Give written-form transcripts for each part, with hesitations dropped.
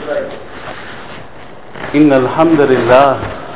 إن الحمد لله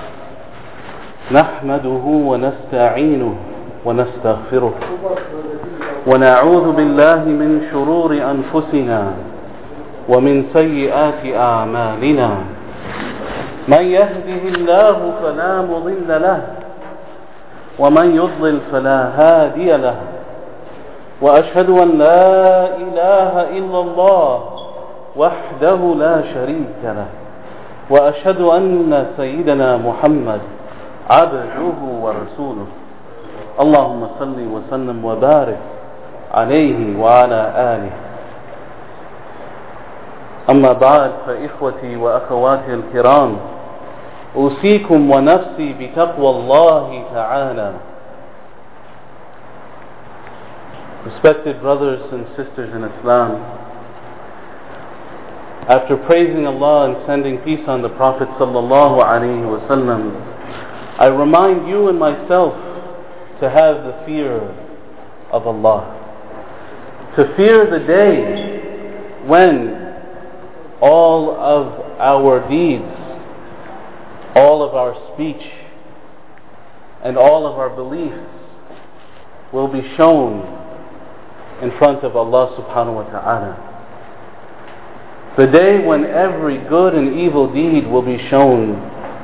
نحمده ونستعينه ونستغفره ونعوذ بالله من شرور أنفسنا ومن سيئات أعمالنا من يهده الله فلا مضل له ومن يضلل فلا هادي له وأشهد أن لا إله إلا الله وحده لا شريك له وأشهد أن سيدنا محمد عبده ورسوله اللهم صل وسلم وبارك عليه وعلى آله. أما بعد، فإخوتي وأخواتي الكرام، أوصيكم ونفسي بتقوى الله تعالى. Respected brothers and sisters in Islam, after praising Allah and sending peace on the Prophet sallallahu alaihi wasallam, I remind you and myself to have the fear of Allah, to fear the day when all of our deeds, all of our speech, and all of our beliefs will be shown in front of Allah subhanahu wa ta'ala. The day when every good and evil deed will be shown.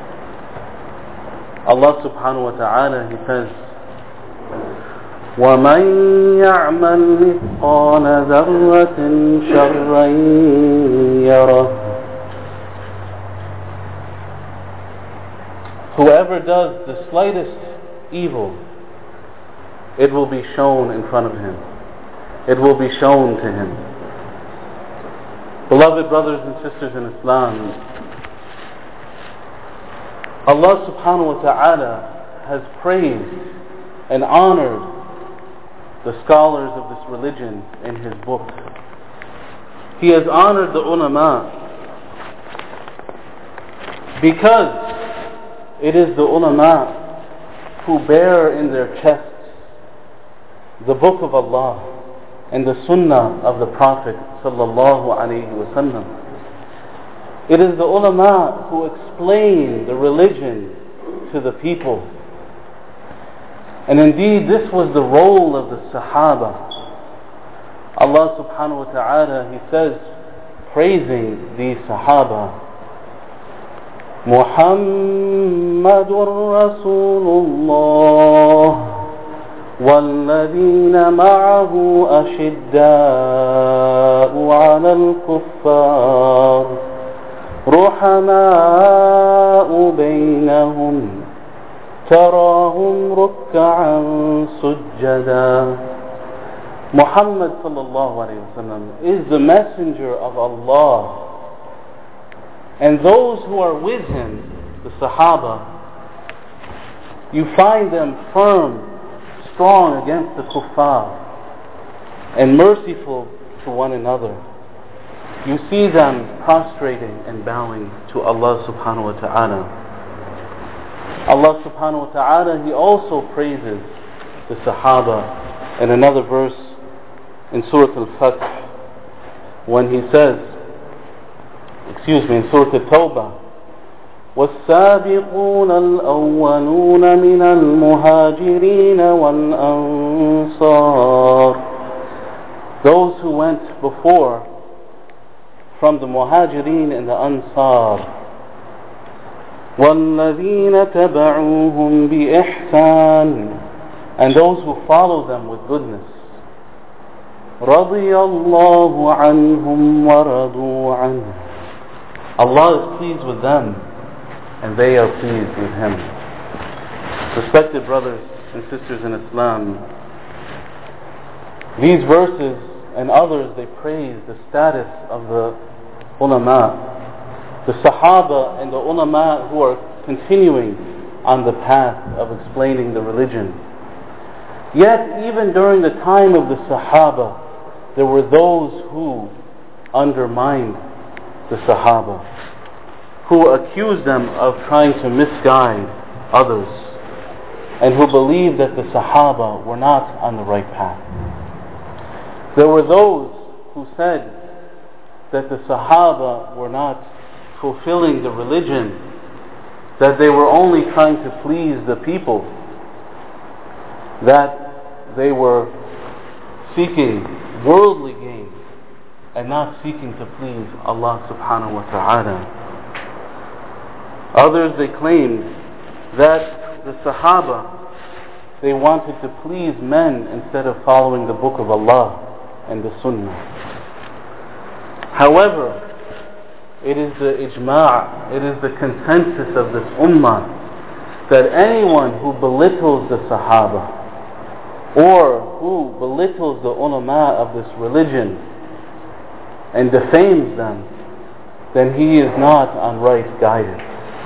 Allah subhanahu wa ta'ala, He says, وَمَنْ يَعْمَلْ مِثْقَالَ ذَرَّةٍ شَرًّا يَرَهُ. Whoever does the slightest evil, it will be shown in front of him. It will be shown to him. Beloved brothers and sisters in Islam, Allah subhanahu wa ta'ala has praised and honored the scholars of this religion in His book. He has honored the ulama because it is the ulama who bear in their chests the book of Allah and the sunnah of the Prophet sallallahu alaihi wasallam. It is the ulama who explain the religion to the people. And indeed, this was the role of the Sahaba. Allah subhanahu wa ta'ala, He says, praising these Sahaba, Muhammadur Rasulullah والذين معه أشداء على الكفار رحماء بينهم تراهم ركعا سجدا. Muhammad sallallahu alayhi wa sallam is the messenger of Allah, and those who are with him, the Sahaba, you find them firm, strong against the kuffar, and merciful to one another. You see them prostrating and bowing to Allah subhanahu wa ta'ala. Allah subhanahu wa ta'ala, He also praises the Sahaba in another verse in Surah Al-Fath when He says, in Surah At-Tawbah, والسابقون الأولون من المهاجرين والأنصار. Those who went before from the Muhajirin and the Ansar. وَالَّذِينَ تَبَعُوهُمْ بِإِحْسَانٍ. And those who follow them with goodness. رَضِيَ اللَّهُ عَنْهُمْ وَرَضُوا عَنْهُ. Allah is pleased with them, and they are pleased with Him. Respected brothers and sisters in Islam, these verses and others, they praise the status of the ulama, the Sahaba and the ulama who are continuing on the path of explaining the religion. Yet, even during the time of the Sahaba, there were those who undermined the Sahaba, who accused them of trying to misguide others, and who believed that the Sahaba were not on the right path. There were those who said that the Sahaba were not fulfilling the religion, that they were only trying to please the people, that they were seeking worldly gain and not seeking to please Allah subhanahu wa ta'ala. Others, they claimed that the Sahaba, they wanted to please men instead of following the book of Allah and the Sunnah. However, it is the ijma', it is the consensus of this ummah that anyone who belittles the Sahaba or who belittles the ulama of this religion and defames them, then he is not on right guidance.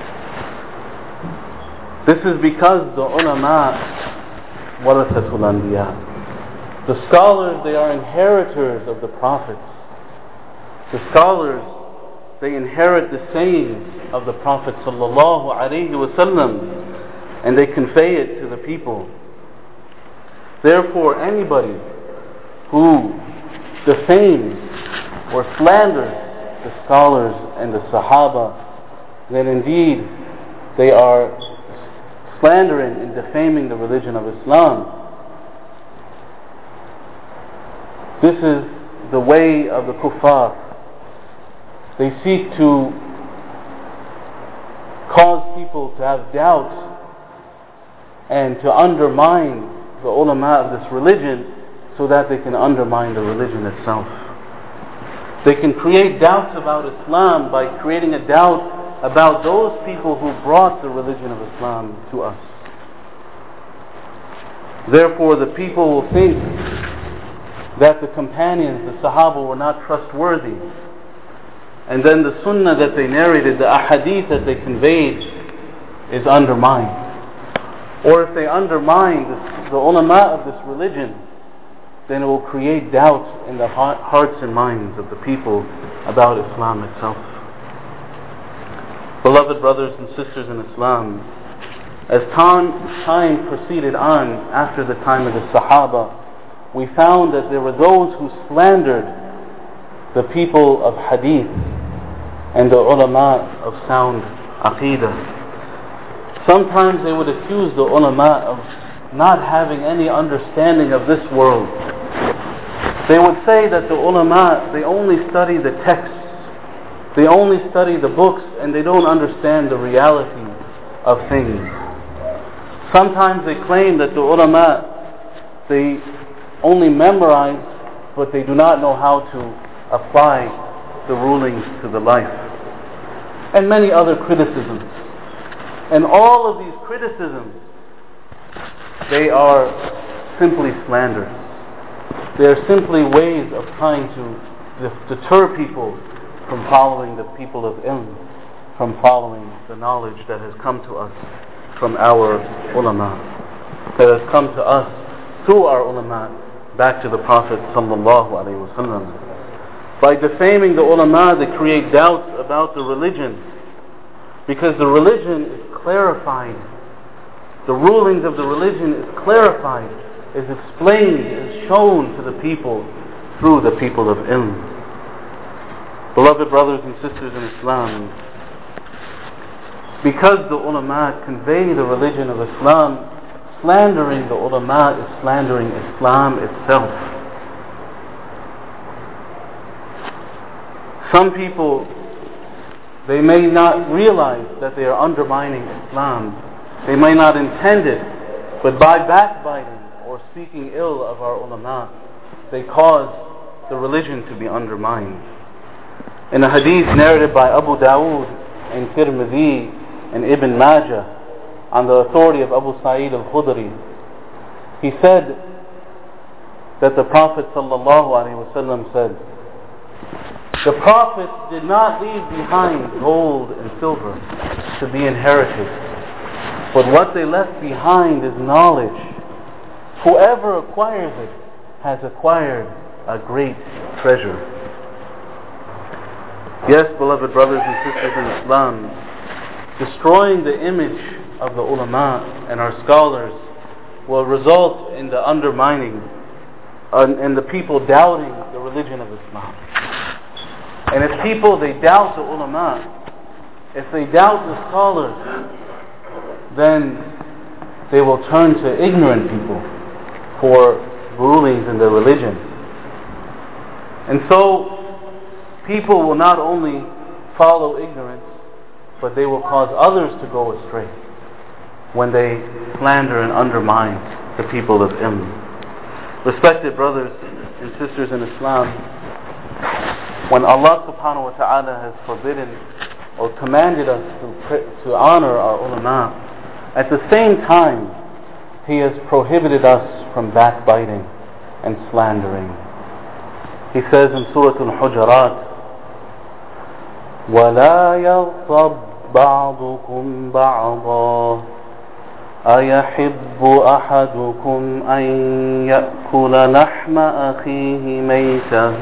This is because the ulama warathatul anbiya. The scholars, they are inheritors of the prophets. The scholars, they inherit the sayings of the Prophet sallallahu alaihi wasallam, and they convey it to the people. Therefore, anybody who defames or slanders the scholars and the Sahaba, then indeed they are slandering and defaming the religion of Islam. This is the way of the kuffar. They seek to cause people to have doubt and to undermine the ulama of this religion so that they can undermine the religion itself. They can create doubts about Islam by creating a doubt about those people who brought the religion of Islam to us. Therefore, the people will think that the companions, the Sahaba, were not trustworthy. And then the Sunnah that they narrated, the ahadith that they conveyed, is undermined. Or if they undermine the ulama of this religion, then it will create doubt in the hearts and minds of the people about Islam itself. Beloved brothers and sisters in Islam, as time proceeded on after the time of the Sahaba, we found that there were those who slandered the people of hadith and the ulama of sound aqidah. Sometimes they would accuse the ulama of not having any understanding of this world. They would say that the ulama, they only study the texts, they only study the books, and they don't understand the reality of things. Sometimes they claim that the ulama, they only memorize, but they do not know how to apply the rulings to the life. And many other criticisms. And all of these criticisms, they are simply slanders. They are simply ways of trying to deter people from following the people of ilm, from following the knowledge that has come to us from our ulama, that has come to us through our ulama back to the Prophet sallallahu alaihi wasallam. By defaming the ulama, they create doubts about the religion, because the religion is clarified. The rulings of the religion is clarified, is explained, is shown to the people through the people of ilm. Beloved brothers and sisters in Islam, because the ulama convey the religion of Islam, slandering the ulama is slandering Islam itself. Some people, they may not realize that they are undermining Islam. They may not intend it, but by backbiting or speaking ill of our ulama, they cause the religion to be undermined. In a hadith narrated by Abu Dawood and Tirmidhi and Ibn Majah on the authority of Abu Sa'id al-Khudri, he said that the Prophet ﷺ said, the Prophet did not leave behind gold and silver to be inherited, but what they left behind is knowledge. Whoever acquires it has acquired a great treasure. Yes, beloved brothers and sisters in Islam, destroying the image of the ulama and our scholars will result in the undermining and the people doubting the religion of Islam. And if people, they doubt the ulama, If they doubt the scholars, then they will turn to ignorant people for rulings in their religion. And so people will not only follow ignorance, but they will cause others to go astray when they slander and undermine the people of ilm. Respected brothers and sisters in Islam, when Allah subhanahu wa ta'ala has forbidden or commanded us to honor our ulama, at the same time He has prohibited us from backbiting and slandering. He says in Surah Al-Hujurat, وَلَا يَغْضَبْ بَعْضُكُمْ بَعْضًا أَيَحِبُّ أَحَدُكُمْ أَنْ يَأْكُلَ لَحْمَ أَخِيهِ مَيْتًا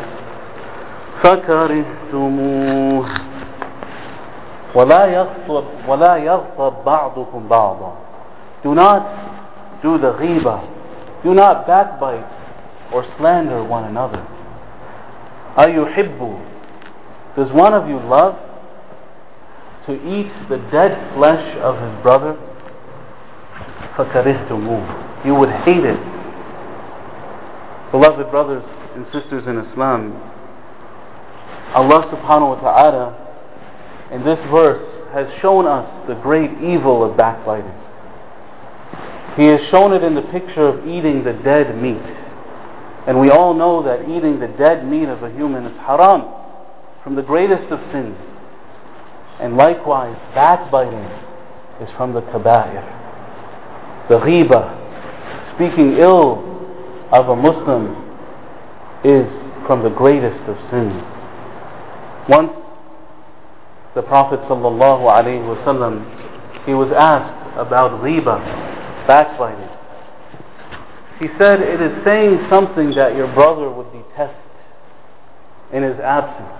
فَكَرِهْتُمُوهُ وَلَا يَغْضَبْ بَعْضُكُمْ بَعْضًا. Do not do the ghibah, do not backbite or slander one another. أَيُحِبُّ, does one of you love to eat the dead flesh of his brother? فَكَرِهْتُمُوهُ, you would hate it. Beloved brothers and sisters in Islam, Allah subhanahu wa ta'ala in this verse has shown us the great evil of backbiting. He has shown it in the picture of eating the dead meat. And we all know that eating the dead meat of a human is haram, from the greatest of sins. And likewise, backbiting is from the kaba'ir. The ghibah, speaking ill of a Muslim, is from the greatest of sins. Once the Prophet ﷺ, he was asked about ghibah, backbiting. He said, it is saying something that your brother would detest in his absence.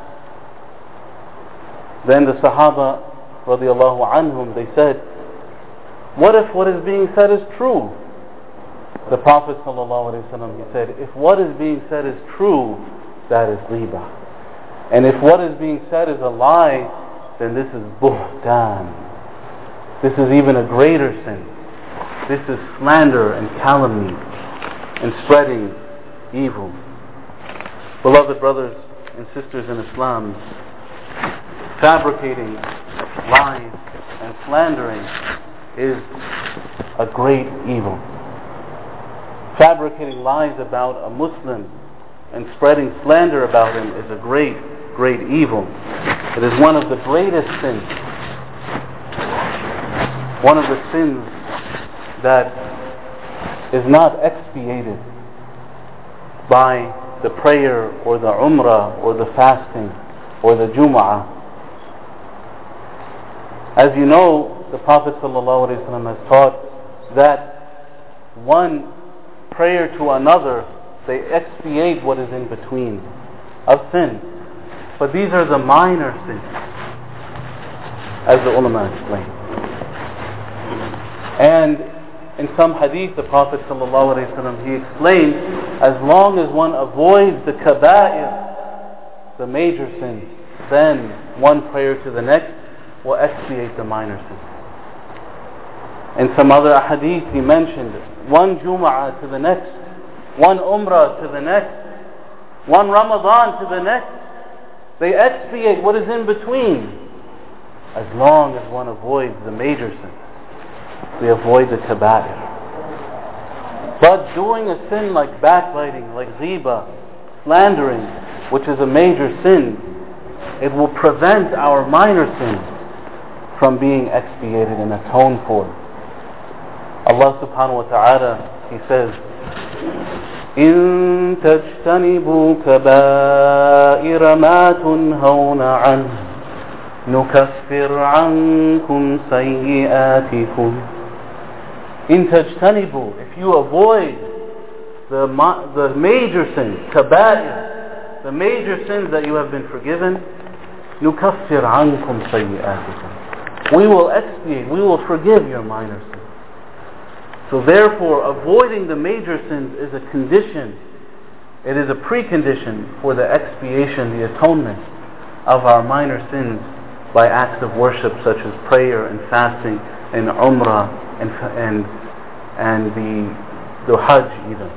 Then the Sahaba radiallahu anhum, they said, what if what is being said is true? The Prophet ﷺ, he said, if what is being said is true, that is ghibah. And if what is being said is a lie, then this is buhtan. This is even a greater sin. This is slander and calumny and spreading evil. Beloved brothers and sisters in Islam, fabricating lies and slandering is a great evil. Fabricating lies about a Muslim and spreading slander about him is a great, great evil. It is one of the greatest sins. One of the sins that is not expiated by the prayer or the umrah or the fasting or the Jum'ah. As you know, the Prophet ﷺ has taught that one prayer to another, they expiate what is in between of sin. But these are the minor sins, as the ulama explain. And in some hadith, the Prophet ﷺ, he explained, as long as one avoids the kaba'ir, the major sins, then one prayer to the next will expiate the minor sins. In some other hadith, he mentioned one Jum'ah to the next, one Umrah to the next, one Ramadan to the next. They expiate what is in between, as long as one avoids the major sins. We avoid the kaba'ir. But doing a sin like backbiting, like ghibah, slandering, which is a major sin, it will prevent our minor sins from being expiated and atoned for. Allah subhanahu wa ta'ala, He says, إِن تَجْتَنِبُوا كَبَائِرَ مَا تُنْهَوْنَ عَنْهُ نُكَفِّرْ عَنْكُمْ سَيِّئَاتِكُمْ. إِن تَجْتَنِبُوا, if you avoid the major sins, kaba'ir, the major sins that you have been forgiven, نُكَفِّرْ عَنْكُمْ سَيِّئَاتِكُمْ. We will expiate, we will forgive your minor sins. So therefore, avoiding the major sins is a condition, it is a precondition for the expiation, the atonement of our minor sins by acts of worship such as prayer and fasting and umrah and the hajj even.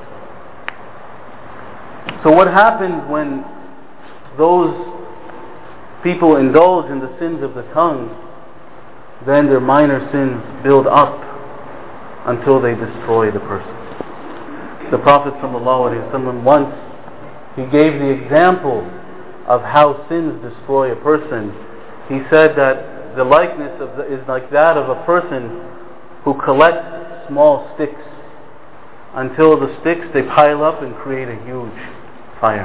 So what happens when those people indulge in the sins of the tongue? Then their minor sins build up until they destroy the person. The Prophet ﷺ once, he gave the example of how sins destroy a person. He said that the likeness is like that of a person who collects small sticks until the sticks, they pile up and create a huge fire.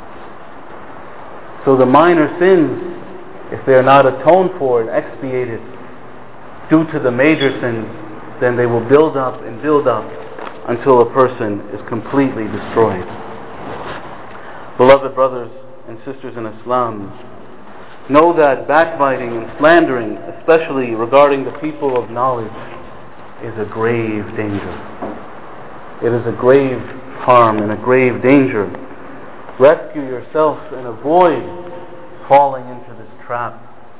So the minor sins, if they are not atoned for and expiated due to the major sins, then they will build up and build up until a person is completely destroyed. Beloved brothers and sisters in Islam, know that backbiting and slandering, especially regarding the people of knowledge, is a grave danger. It is a grave harm and a grave danger. Rescue yourself and avoid falling into this trap,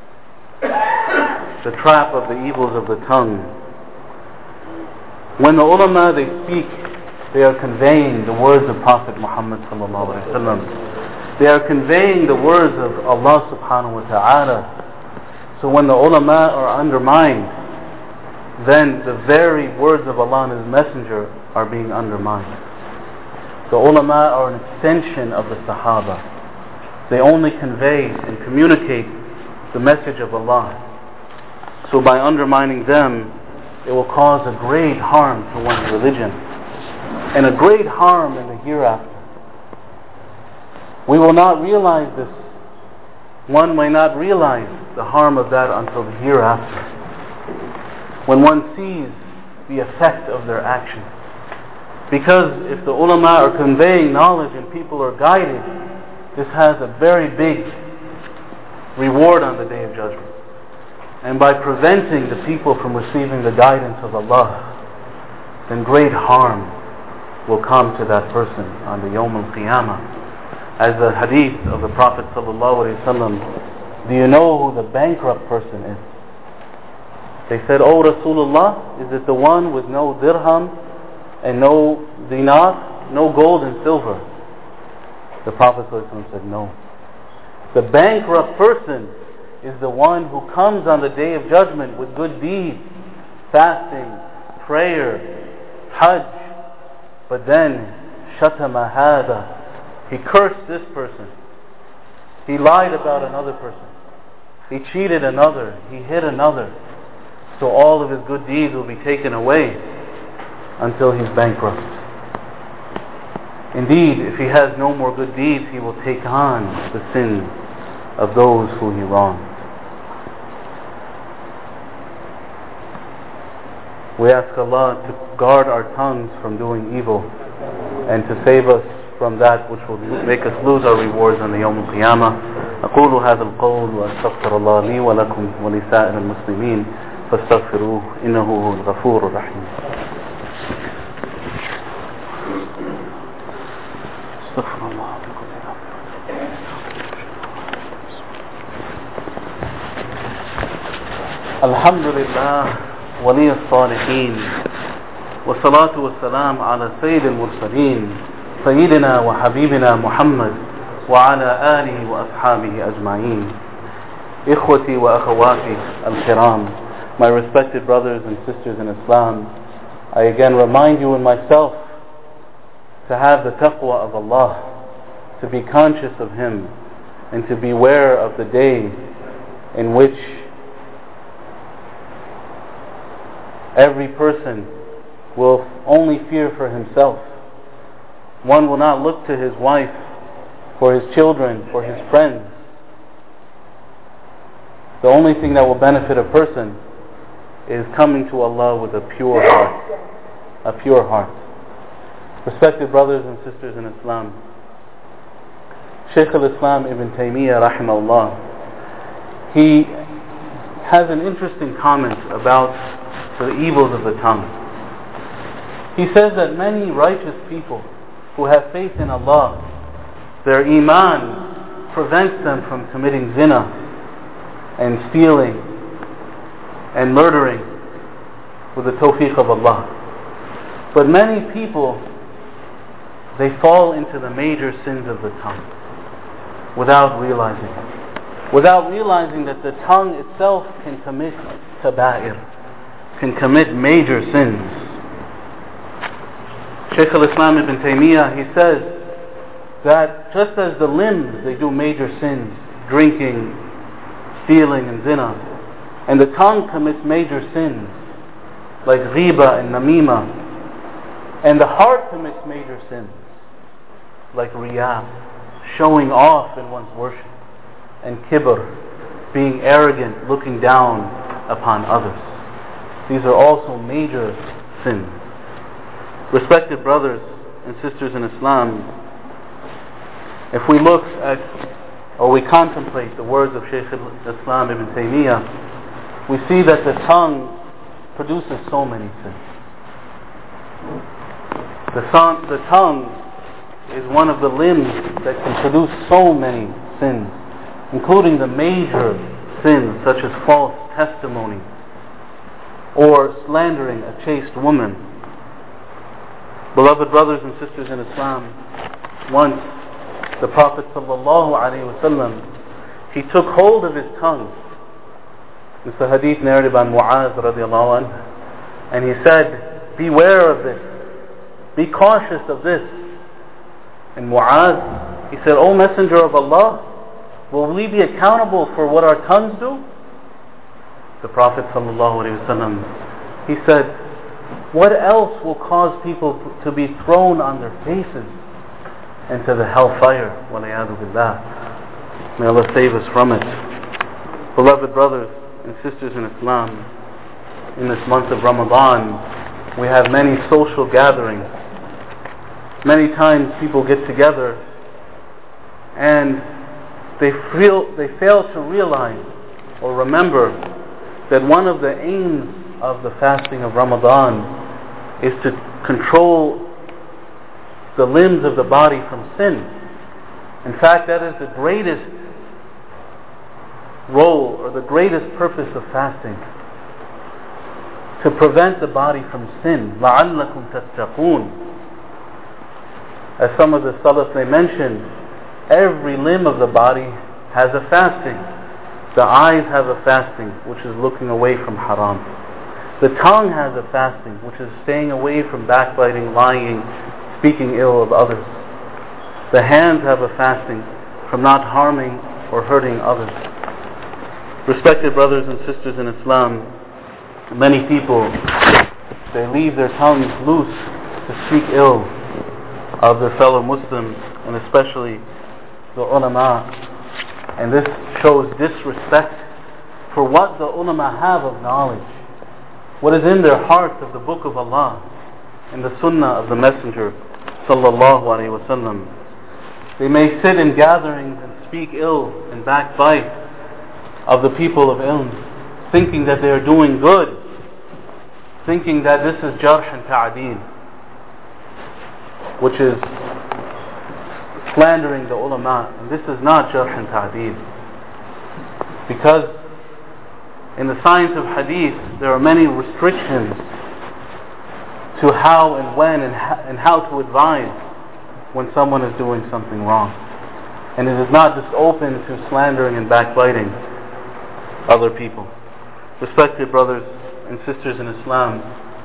the trap of the evils of the tongue. When the ulama, they speak, they are conveying the words of Prophet Muhammad ﷺ. They are conveying the words of Allah subhanahu wa ta'ala. So when the ulama are undermined, then the very words of Allah and His Messenger are being undermined. The ulama are an extension of the Sahaba. They only convey and communicate the message of Allah. So by undermining them, it will cause a great harm to one's religion and a great harm in the hereafter. We will not realize this. One may not realize the harm of that until the hereafter, when one sees the effect of their actions. Because if the ulama are conveying knowledge and people are guided, this has a very big reward on the Day of Judgment. And by preventing the people from receiving the guidance of Allah, then great harm will come to that person on the Yawm al-Qiyamah. As the hadith of the Prophet ﷺ, do you know who the bankrupt person is? They said, "Oh Rasulullah, is it the one with no dirham and no dinar, no gold and silver?" The Prophet ﷺ said, "No. The bankrupt person is the one who comes on the Day of Judgment with good deeds, fasting, prayer, hajj, but then shatama hada, he cursed this person, he lied about another person, he cheated another, he hit another, so all of his good deeds will be taken away until he's bankrupt. Indeed, if he has no more good deeds, he will take on the sins of those who he wronged." We ask Allah to guard our tongues from doing evil and to save us from that which will make us lose our rewards on the Yawm al-Qiyamah. أقول هذا القول وأستغفر الله لي ولكم ولسائر المسلمين فاستغفروه إنه هو الغفور الرحيم. استغفر الله. الحمد لله ولي الصالحين والصلاة والسلام على سيد المرسلين سيدنا وحبيبنا محمد وعلى آله وأصحابه أجمعين. إخوتي وأخواتي الكرام, my respected brothers and sisters in Islam, I again remind you and myself to have the taqwa of Allah, to be conscious of Him, and to beware of the day in which every person will only fear for himself. One will not look to his wife, for his children, for his friends. The only thing that will benefit a person is coming to Allah with a pure heart. A pure heart. Respected brothers and sisters in Islam, Shaykh al-Islam Ibn Taymiyyah rahimahullah, he has an interesting comment about the evils of the tongue. He says that many righteous people who have faith in Allah, their iman prevents them from committing zina, and stealing and murdering with the tawfiq of Allah. But many people, they fall into the major sins of the tongue without realizing it. Without realizing that the tongue itself can commit kaba'ir, can commit major sins. Shaykh al-Islam ibn Taymiyyah, he says that just as the limbs, they do major sins, drinking, stealing and zina, and the tongue commits major sins like ghiba and namima, and the heart commits major sins like riyah, showing off in one's worship, and kibr, being arrogant, looking down upon others. These are also major sins. Respected brothers and sisters in Islam, if we look at or we contemplate the words of Shaykh al-Islam ibn Taymiyyah, we see that the tongue produces so many sins. The tongue is one of the limbs that can produce so many sins, including the major sins such as false testimony or slandering a chaste woman. Beloved brothers and sisters in Islam, once the Prophet ﷺ, he took hold of his tongue. It's a hadith narrated by Mu'az radiallahu anhu, and he said, beware of this, be cautious of this. And Mu'az, he said, O Messenger of Allah, will we be accountable for what our tongues do? The Prophet ﷺ, he said, what else will cause people to be thrown on their faces into the hellfire? Walayadu billah. May Allah save us from it. Beloved brothers and sisters in Islam, in this month of Ramadan, we have many social gatherings. Many times people get together and they fail to realize or remember that one of the aims of the fasting of Ramadan is to control the limbs of the body from sin. In fact, that is the greatest role or the greatest purpose of fasting, to prevent the body from sin. لَعَلَّكُمْ تَتَّقُونَ. As some of the Salaf, they mentioned, every limb of the body has a fasting. The eyes have a fasting, which is looking away from haram. The tongue has a fasting, which is staying away from backbiting, lying, speaking ill of others. The hands have a fasting from not harming or hurting others. Respected brothers and sisters in Islam, many people, they leave their tongues loose to speak ill of their fellow Muslims, and especially the ulama. And this shows disrespect for what the ulama have of knowledge, what is in their hearts of the Book of Allah and the Sunnah of the Messenger sallallahu alaihi wasallam. They may sit in gatherings and speak ill and backbite of the people of ilm, thinking that they are doing good, thinking that this is jarh and ta'adeel, which is slandering the ulama. And this is not jarh and ta'adeel, because in the science of hadith there are many restrictions to how and when and how to advise when someone is doing something wrong. And it is not just open to slandering and backbiting other people. Respected brothers and sisters in Islam,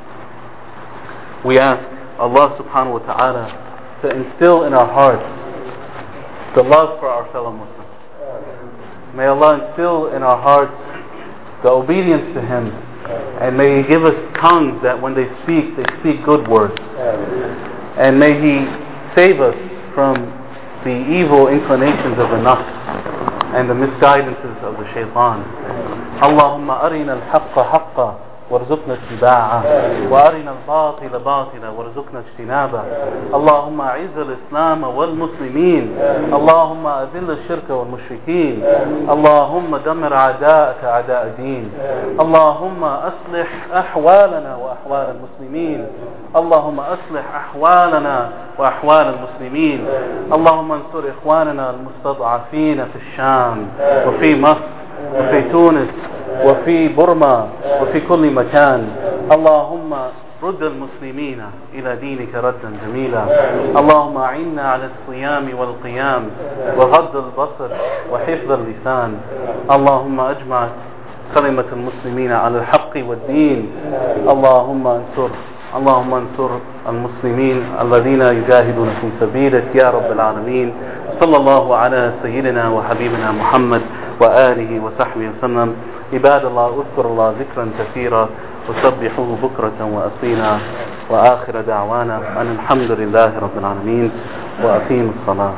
we ask Allah subhanahu wa ta'ala to instill in our hearts the love for our fellow Muslims. May Allah instill in our hearts the obedience to Him, and may He give us tongues that when they speak good words. And may He save us from the evil inclinations of the nafs and the misguidances of the shaitan. Allahumma arina al-haqqa haqqa وارزقنا اتباعه وارنا الباطل باطلا وارزقنا اجتنابه. اللهم اعز الاسلام والمسلمين، اللهم اذل الشرك والمشركين، اللهم دمر اعداءك اعداء الدين، اللهم اصلح احوالنا واحوال المسلمين، اللهم اصلح احوالنا واحوال المسلمين، اللهم انصر اخواننا المستضعفين في الشام وفي مصر وفي تونس وفي بورما وفي كل مكان. اللهم رد المسلمين إلى دينك ردا جميلا. اللهم أعنا على الصيام والقيام وغض البصر وحفظ اللسان. اللهم أجمع كلمة المسلمين على الحق والدين. اللهم انصر المسلمين الذين يجاهدون في سبيلك يا رب العالمين. صلى الله على سيدنا وحبيبنا محمد وآله وصحبه وسلم. عباد الله، اذكروا الله ذكرا كثيرا وسبحوه بكرة وأصيلا، وآخر دعوانا أن الحمد لله رب العالمين، وأقيموا الصلاة.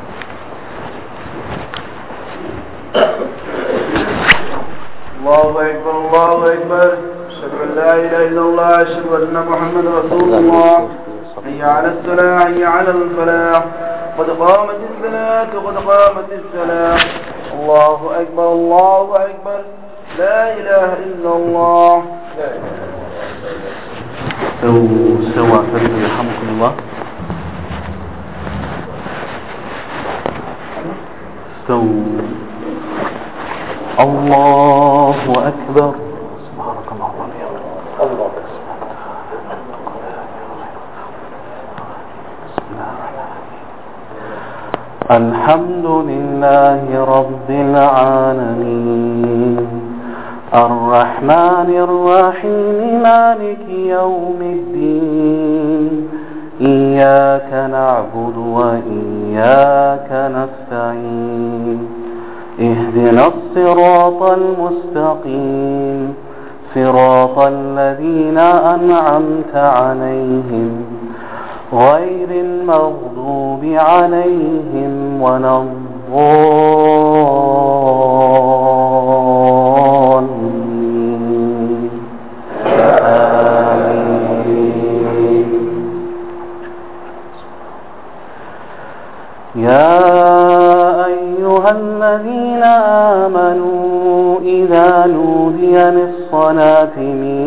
الله أكبر الله أكبر. أشهد أن لا إله إلا الله، أشهد أن محمد رسول الله. حي على الصلاة حي على الفلاح، قد قامت الصلاة قد قامت الصلاة. الله أكبر الله أكبر. لا إله إلا الله. سوى يرحمكم الله. الله أكبر. سبحانك اللهم وبحمدك. الله أكبر. الحمد لله رب العالمين، الرحمن الرحيم، مالك يوم الدين. إياك نعبد وإياك نستعين. اهدنا الصراط المستقيم، صراط الذين أنعمت عليهم غير المغضوب عليهم ولا الضالين. آمين. يا أيها الذين آمنوا إذا نودي للصلاة من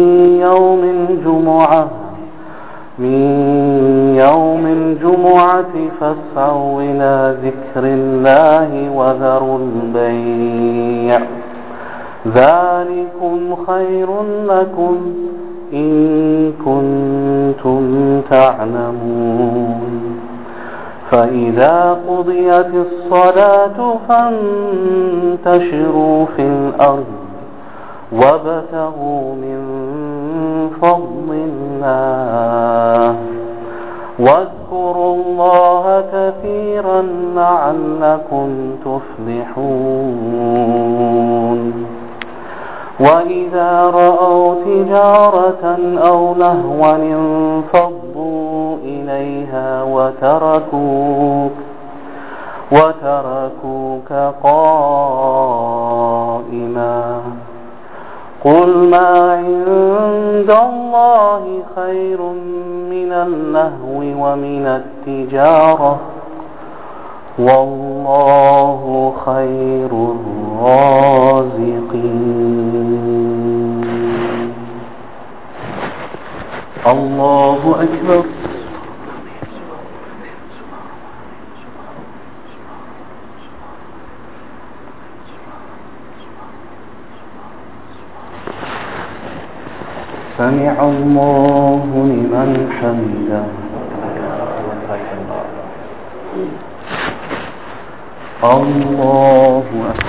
يوم الجمعة فاسعوا إلى ذكر الله وذروا البيع، ذلكم خير لكم إن كنتم تعلمون. فإذا قضيت الصلاة فانتشروا في الأرض وابتغوا من فضل الله واذكروا الله كثيرا لعلكم تفلحون. وإذا رأوا تجارة أو لهوا انفضوا إليها وتركوك قائما. قل ما عند الله خير من اللهو ومن التجارة، والله خير الرازقين. الله أكبر. سمع الله لمن حمده. الله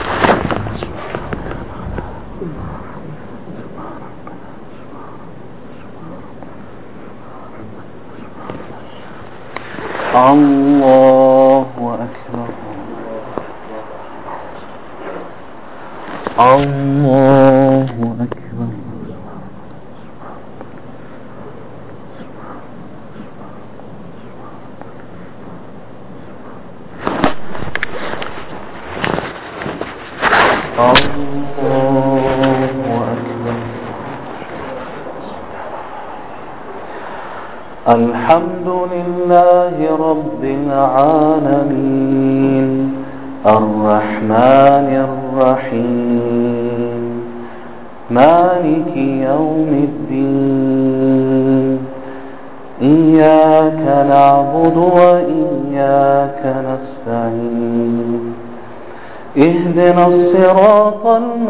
الله أكبر. الله أكبر. الحمد لله رب العالمين، الرحمن الرحيم، مالك يوم الدين. إياك نعبد وإياك نستعين. اهدنا الصراط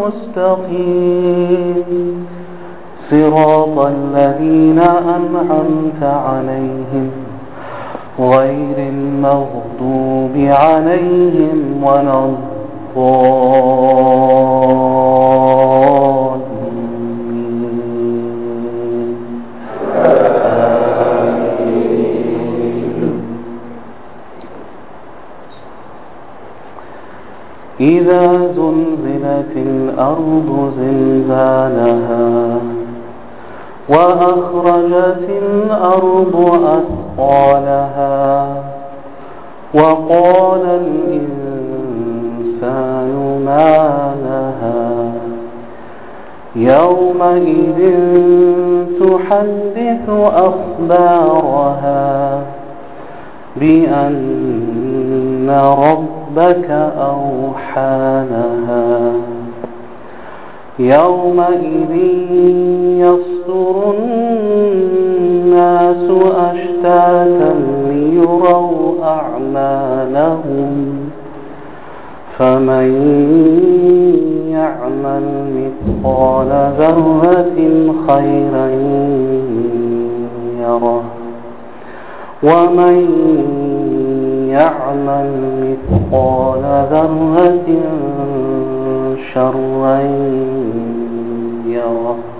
المستقيم صراط الذين أنعمت عليهم غير المغضوب عليهم ولا الضالين. إذا زلزلت الأرض زلزالها وأخرجت الأرض أثقالها وقال الإنسان ما لها يومئذ تحدث أخبارها بأن ربك أوحى لها يومئذ يصدر الناس أشتاتا ليروا أعمالهم فمن يعمل مثقال ذرة خيرا يره ومن يعمل مثقال ذرة شرا يره.